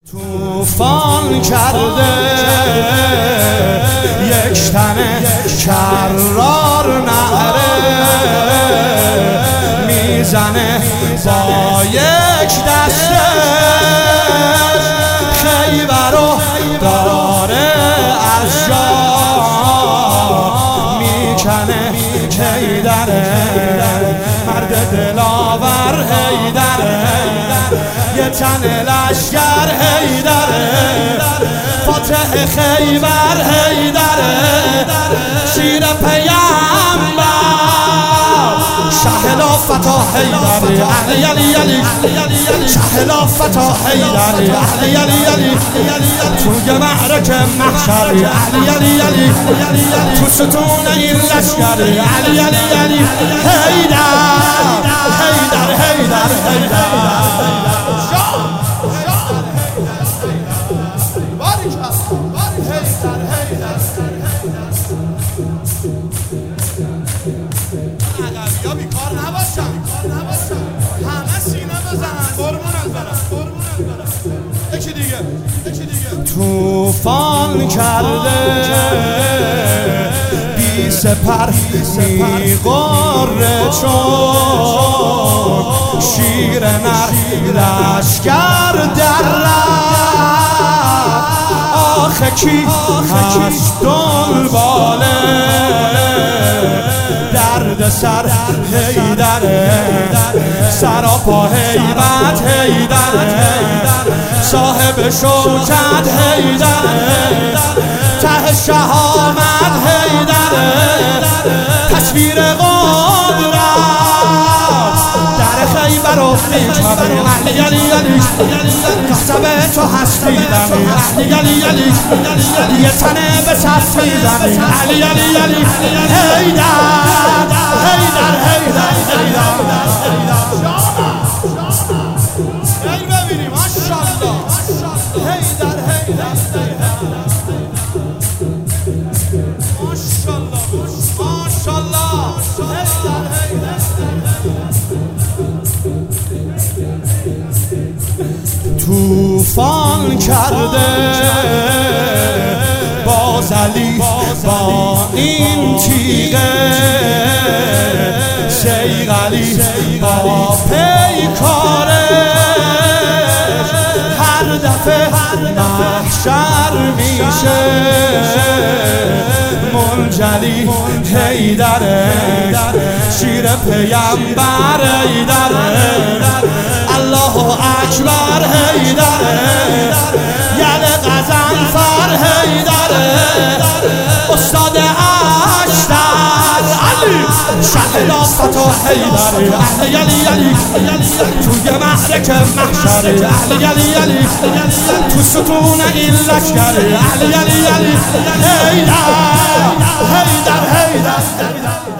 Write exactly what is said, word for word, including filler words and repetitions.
توفان کرده یک تنه کرار نعره میزنه با یک دسته خیبر رو داره از جا میکنه. حیدره مرد دلاور، حیدره یه تن لشگر، حیدره فاتح خیبر، حیدره شیر پیامبر شهلا فتا، حیدره علی علی علی شهلا فتا، حیدره علی علی علی توی معرکه محشر، علی علی علی تو ستون این لشگر، علی علی علی حیدر حیدر حیدر حیدر یا بیکار نباشم، همه سینه بزنن، قربون از برم، یکی دیگه یکی دیگه. توفان کرده بی سپر میغره چون شیر نر لشگر در رفت. آخه کی هست دنباله درد سر، حیدره سراپا هیبت، حیدره صاحب شوکت، حیدره ته شهامت، حیدره تصویر قدرت در خیبر و میکنه. علی علی علی قصب تو هستی دمی، علی علی علی یه تنه به تصویدمی، علی علی علی حیدر حیدر حیدر حیدر ببینیم ماشاءالله حیدر حیدر ماشاءالله ماشاءالله حیدر حیدر. توفان کرده باز علی با این تیغه، شیخ علی با پیکارش هر دفعه محشر میشه منجلی، حیدره شیر پیامبر، حیدره الله اکبر، حیدره یل غضنفر، حیدره استاد اشتر علی شهلا فتا، حیدره علی علی علی توی معرکه محشر، علی علی علی تو ستون این لشگر، علی علی علی حیدر حیدر حیدر